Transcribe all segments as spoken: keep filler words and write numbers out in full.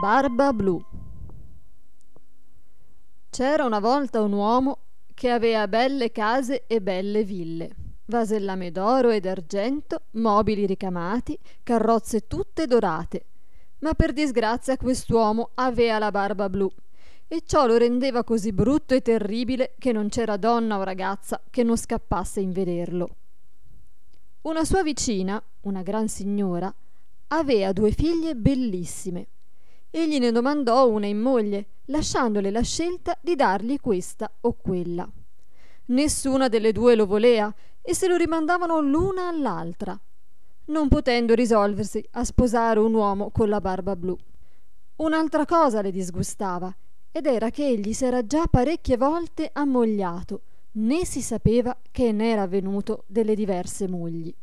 barba blu. C'era una volta un uomo che avea belle case e belle ville, vasellame d'oro ed argento, mobili ricamati, carrozze tutte dorate. Ma per disgrazia quest'uomo avea la barba blu, e ciò lo rendeva così brutto e terribile che non c'era donna o ragazza che non scappasse in vederlo. Una sua vicina, una gran signora, avea due figlie bellissime. Egli ne domandò una in moglie, lasciandole la scelta di dargli questa o quella. Nessuna delle due lo volea e se lo rimandavano l'una all'altra, non potendo risolversi a sposare un uomo con la barba blu. Un'altra cosa le disgustava, ed era che egli s'era già parecchie volte ammogliato, né si sapeva che ne era avvenuto delle diverse mogli.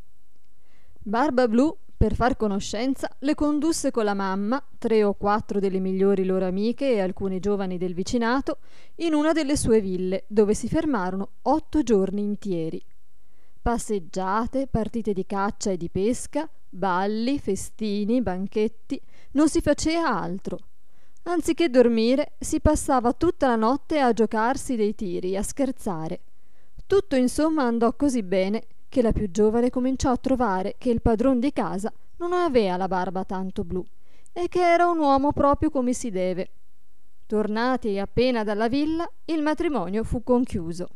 Barba blu, per far conoscenza, le condusse con la mamma, tre o quattro delle migliori loro amiche e alcune giovani del vicinato, in una delle sue ville, dove si fermarono otto giorni intieri. Passeggiate, partite di caccia e di pesca, balli, festini, banchetti, non si faceva altro. Anziché dormire, si passava tutta la notte a giocarsi dei tiri, a scherzare. Tutto insomma andò così bene che la più giovane cominciò a trovare che il padron di casa non avea la barba tanto blu e che era un uomo proprio come si deve. Tornati appena dalla villa, il matrimonio fu conchiuso.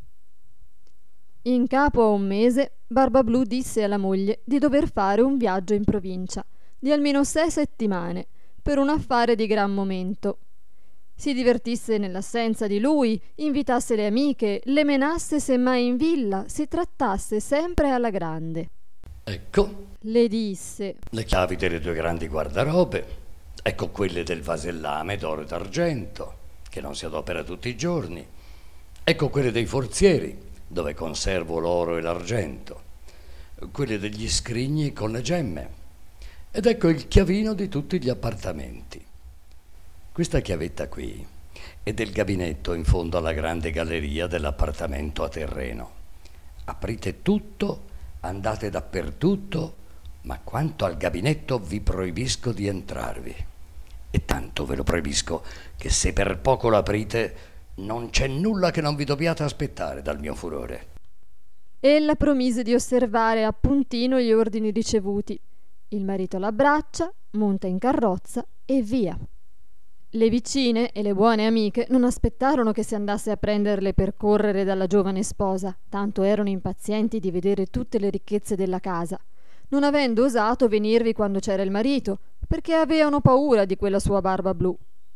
In capo a un mese, Barba Blu disse alla moglie di dover fare un viaggio in provincia di almeno sei settimane per un affare di gran momento. Si divertisse nell'assenza di lui, invitasse le amiche, le menasse semmai in villa, si trattasse sempre alla grande. Ecco, le disse, le chiavi delle due grandi guardarobe, ecco quelle del vasellame d'oro e d'argento, che non si adopera tutti i giorni, ecco quelle dei forzieri, dove conservo l'oro e l'argento, quelle degli scrigni con le gemme, ed ecco il chiavino di tutti gli appartamenti. Questa chiavetta qui è del gabinetto in fondo alla grande galleria dell'appartamento a terreno. Aprite tutto, andate dappertutto, ma quanto al gabinetto vi proibisco di entrarvi. E tanto ve lo proibisco che se per poco lo aprite non c'è nulla che non vi dobbiate aspettare dal mio furore. Ella promise di osservare appuntino gli ordini ricevuti. Il marito l'abbraccia, monta in carrozza e via. Le vicine e le buone amiche non aspettarono che si andasse a prenderle per correre dalla giovane sposa, tanto erano impazienti di vedere tutte le ricchezze della casa, non avendo osato venirvi quando c'era il marito, perché avevano paura di quella sua barba blu.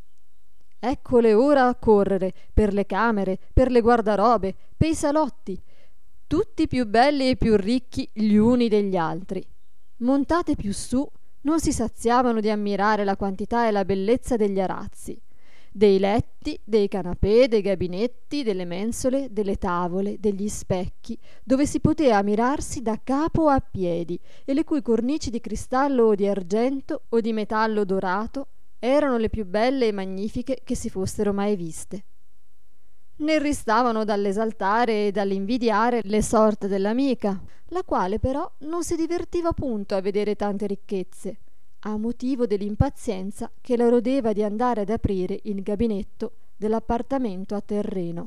Eccole ora a correre per le camere, per le guardarobe, per i salotti, tutti più belli e più ricchi gli uni degli altri. Montate più su, non si saziavano di ammirare la quantità e la bellezza degli arazzi, dei letti, dei canapè, dei gabinetti, delle mensole, delle tavole, degli specchi, dove si poteva mirarsi da capo a piedi e le cui cornici di cristallo o di argento o di metallo dorato erano le più belle e magnifiche che si fossero mai viste. Ne ristavano dall'esaltare e dall'invidiare le sorte dell'amica, la quale però non si divertiva punto a vedere tante ricchezze, a motivo dell'impazienza che la rodeva di andare ad aprire il gabinetto dell'appartamento a terreno.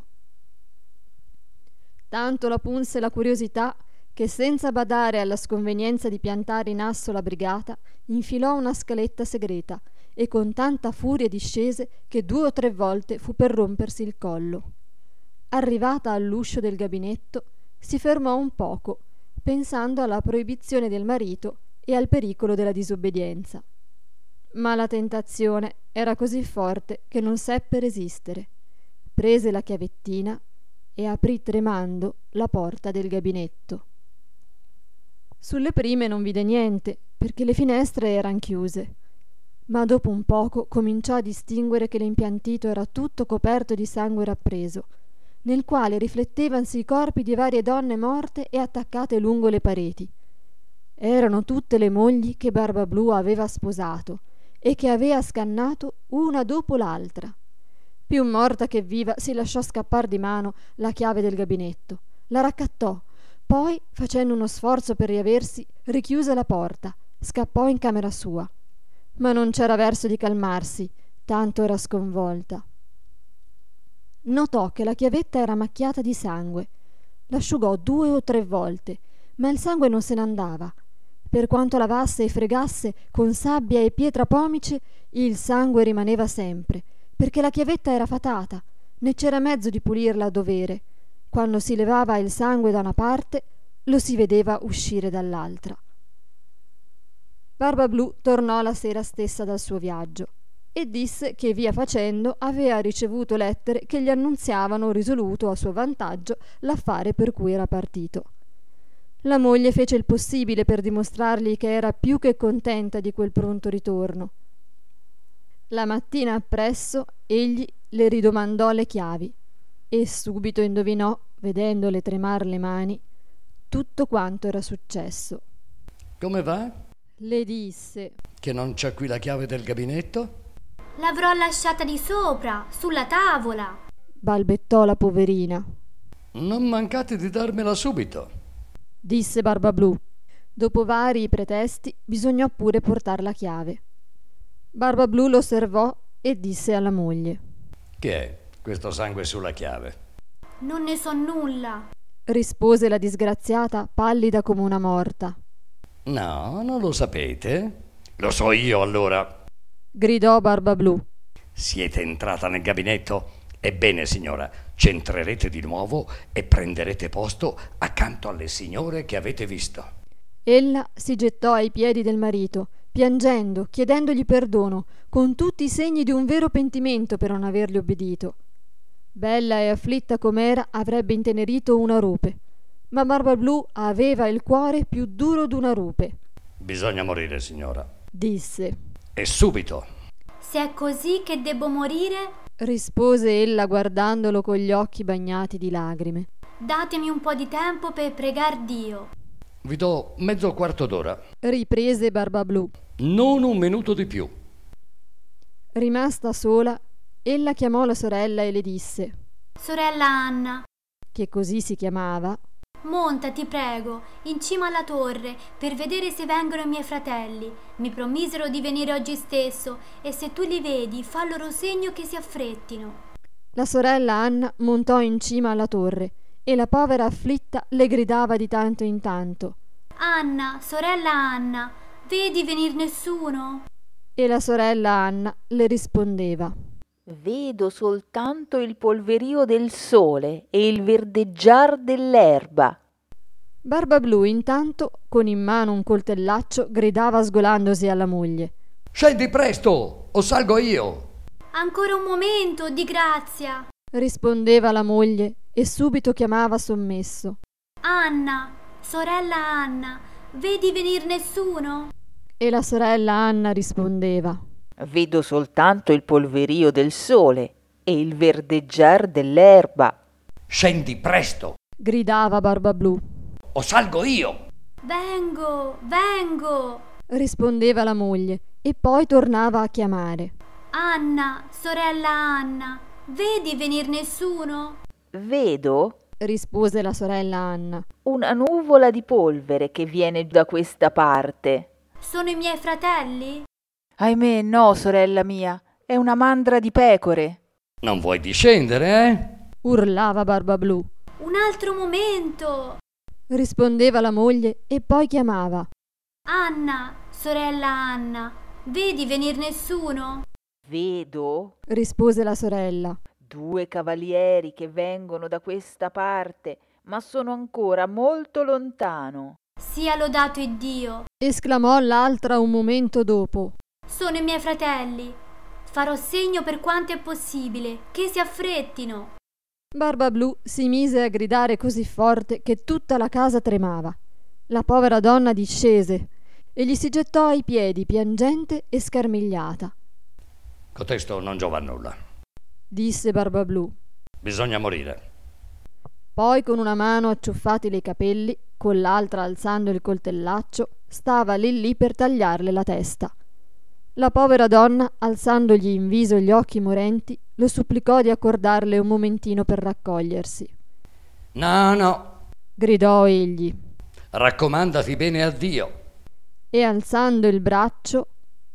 Tanto la punse la curiosità che, senza badare alla sconvenienza di piantare in asso la brigata, infilò una scaletta segreta e con tanta furia discese che due o tre volte fu per rompersi il collo. Arrivata all'uscio del gabinetto, si fermò un poco, pensando alla proibizione del marito e al pericolo della disobbedienza. Ma la tentazione era così forte che non seppe resistere. Prese la chiavettina e aprì tremando la porta del gabinetto. Sulle prime non vide niente, perché le finestre eran chiuse, ma dopo un poco cominciò a distinguere che l'impiantito era tutto coperto di sangue rappreso, nel quale riflettevansi i corpi di varie donne morte e attaccate lungo le pareti. Erano tutte le mogli che Barba Blu aveva sposato e che aveva scannato una dopo l'altra. Più morta che viva si lasciò scappar di mano la chiave del gabinetto, la raccattò, poi, facendo uno sforzo per riaversi, richiuse la porta, scappò in camera sua. ma non c'era verso di calmarsi, tanto era sconvolta. Notò che la chiavetta era macchiata di sangue. L'asciugò due o tre volte, ma il sangue non se ne andava. Per quanto lavasse e fregasse con sabbia e pietra pomice, il sangue rimaneva sempre, perché la chiavetta era fatata, né c'era mezzo di pulirla a dovere. Quando si levava il sangue da una parte, lo si vedeva uscire dall'altra. Barbablù tornò la sera stessa dal suo viaggio e disse che via facendo aveva ricevuto lettere che gli annunziavano risoluto a suo vantaggio l'affare per cui era partito. La moglie fece il possibile per dimostrargli che era più che contenta di quel pronto ritorno. La mattina appresso egli le ridomandò le chiavi e subito indovinò, vedendole tremar le mani, tutto quanto era successo. Come va? Le disse. Che non c'è qui la chiave del gabinetto? L'avrò lasciata di sopra, sulla tavola, balbettò la poverina. Non mancate di darmela subito, disse Barbablù. Dopo vari pretesti bisognò pure portar la chiave. Barbablù lo osservò e disse alla moglie: che è questo sangue sulla chiave? non ne so nulla. Rispose la disgraziata, pallida come una morta. No, non lo sapete? Lo so io allora, gridò Barbablù. siete entrata nel gabinetto? Ebbene signora, c'entrerete di nuovo e prenderete posto accanto alle signore che avete visto. Ella si gettò ai piedi del marito, piangendo, chiedendogli perdono, con tutti i segni di un vero pentimento per non avergli obbedito. Bella e afflitta com'era, avrebbe intenerito una rupe, ma Barbablù aveva il cuore più duro d'una rupe. Bisogna morire, signora, disse. e subito. Se è così che debbo morire, rispose ella guardandolo con gli occhi bagnati di lagrime. datemi un po' di tempo per pregar Dio. Vi do mezzo quarto d'ora, riprese Barbablù. non un minuto di più. Rimasta sola, ella chiamò la sorella e le disse: Sorella Anna, che così si chiamava, monta, ti prego, in cima alla torre per vedere se vengono i miei fratelli. Mi promisero di venire oggi stesso e se tu li vedi, fa loro segno che si affrettino. la sorella Anna montò in cima alla torre e la povera afflitta le gridava di tanto in tanto: Anna, sorella Anna, vedi venir nessuno? E la sorella Anna le rispondeva: vedo soltanto il polverio del sole e il verdeggiar dell'erba. Barbablù intanto, con in mano un coltellaccio, gridava sgolandosi alla moglie: Scendi presto, o salgo io. Ancora un momento, di grazia. rispondeva la moglie e subito chiamava sommesso: Anna, sorella Anna, vedi venir nessuno? E la sorella Anna rispondeva: vedo soltanto il polverio del sole e il verdeggiar dell'erba. Scendi presto, gridava Barbablù. o salgo io. Vengo, vengo. rispondeva la moglie e poi tornava a chiamare: Anna, sorella Anna, vedi venir nessuno? Vedo, rispose la sorella Anna, una nuvola di polvere che viene da questa parte. Sono i miei fratelli? Ahimè, no, sorella mia, è una mandra di pecore. Non vuoi discendere, eh? urlava Barbablù. Un altro momento. Rispondeva la moglie e poi chiamava: Anna, sorella Anna, vedi venir nessuno? Vedo, rispose la sorella, due cavalieri che vengono da questa parte, ma sono ancora molto lontano. Sia lodato Iddio. esclamò l'altra un momento dopo. Sono i miei fratelli. Farò segno per quanto è possibile, che si affrettino. Barbablù si mise a gridare così forte che tutta la casa tremava. La povera donna discese e gli si gettò ai piedi piangente e scarmigliata. Cotesto non giova a nulla. Disse Barbablù. Bisogna morire. Poi con una mano acciuffatile i capelli, con l'altra alzando il coltellaccio, stava lì lì per tagliarle la testa. La povera donna, alzandogli in viso gli occhi morenti, lo supplicò di accordarle un momentino per raccogliersi. No, no, Gridò egli, raccomandati bene a Dio. e alzando il braccio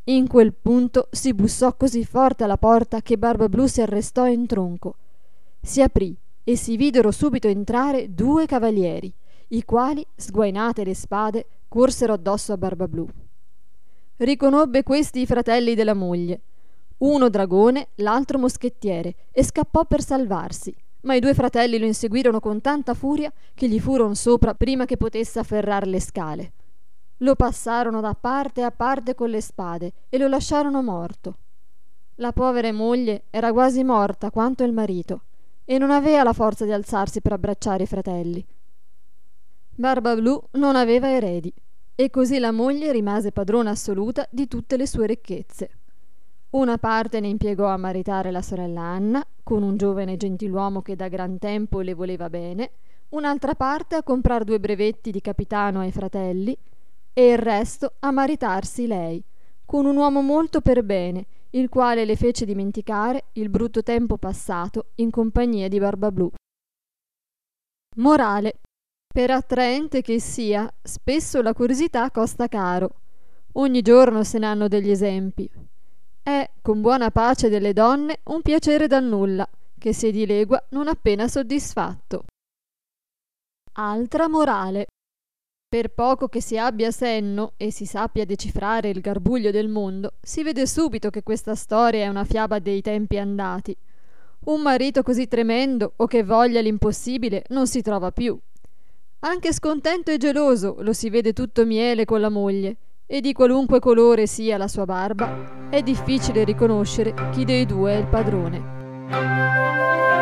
In quel punto si bussò così forte alla porta che Barbablù si arrestò in tronco. Si aprì e si videro subito entrare due cavalieri, i quali, sguainate le spade, corsero addosso a Barbablù. Riconobbe questi i fratelli della moglie, uno dragone, l'altro moschettiere, e scappò per salvarsi, ma i due fratelli lo inseguirono con tanta furia che gli furono sopra prima che potesse afferrar le scale. Lo passarono da parte a parte con le spade e lo lasciarono morto. La povera moglie era quasi morta quanto il marito e non aveva la forza di alzarsi per abbracciare i fratelli. Barbablù non aveva eredi e così la moglie rimase padrona assoluta di tutte le sue ricchezze. Una parte ne impiegò a maritare la sorella Anna con un giovane gentiluomo che da gran tempo le voleva bene, un'altra parte a comprar due brevetti di capitano ai fratelli e il resto a maritarsi lei con un uomo molto per bene, il quale le fece dimenticare il brutto tempo passato in compagnia di Barbablù. Morale: per attraente che sia, spesso la curiosità costa caro. Ogni giorno se ne hanno degli esempi. È, con buona pace delle donne, un piacere dal nulla, che si dilegua non appena soddisfatto. Altra morale: per poco che si abbia senno e si sappia decifrare il garbuglio del mondo, si vede subito che questa storia è una fiaba dei tempi andati. Un marito così tremendo o che voglia l'impossibile non si trova più. Anche scontento e geloso lo si vede tutto miele con la moglie, e di qualunque colore sia la sua barba, è difficile riconoscere chi dei due è il padrone.